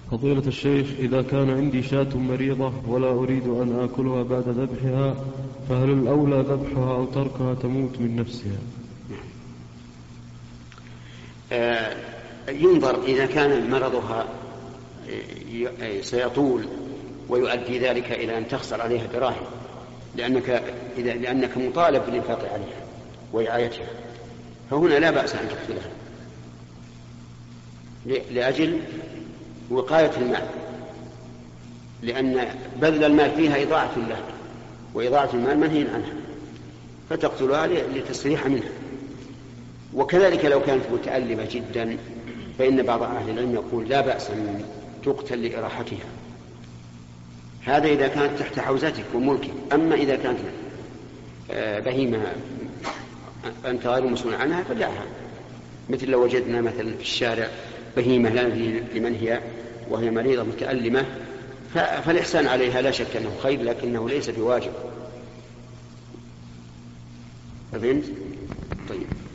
فضيلة الشيخ، إذا كان عندي شاة مريضة ولا أريد أن آكلها بعد ذبحها، فهل الأولى ذبحها أو تركها تموت من نفسها؟ ينظر إذا كان مرضها سيطول ويؤدي ذلك إلى أن تخسر عليها دراهم، لأنك مطالب بالإنفاق عليها ورعايتها، فهنا لا بأس أن تقتلها لأجل وقاية المال، لأن بذل المال فيها إضاعة له، وإضاعة المال منهي عنها، فتقتلها لتستريح منها. وكذلك لو كانت متألمة جدا فإن بعض أهل العلم يقول لا بأس أن تقتل لإراحتها، هذا إذا كانت تحت حوزتك وملكك. أما إذا كانت بهيمة أنت غير مسؤول عنها فدعها، مثل لو وجدنا مثلا في الشارع بهيمة لا ندري لمن هي وهي مريضة متألمة، فالإحسان عليها لا شك أنه خير، لكنه ليس بواجب. فهمت؟ طيب.